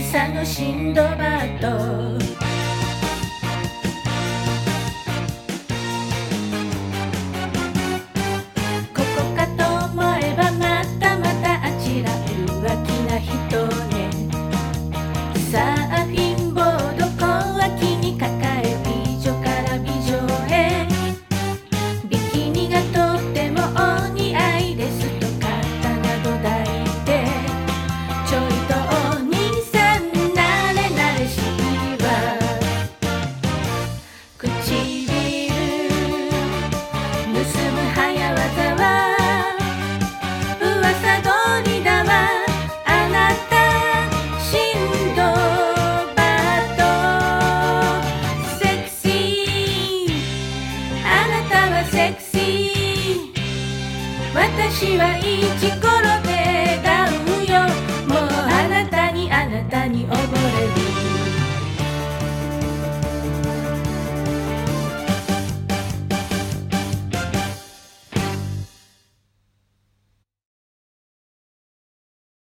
さのシンドバッド。ここかと思えばまたまたあちら浮気な人ね。サーフィンボード小脇に抱え美女から美女へ。ビキニがとってもお似合いですと肩など抱いて、ちょいとお兄さんなれなれしいわ。唇盗む早業は噂通りだわ。あなたシンドバッド。セクシー、あなたはセクシー。私はイチ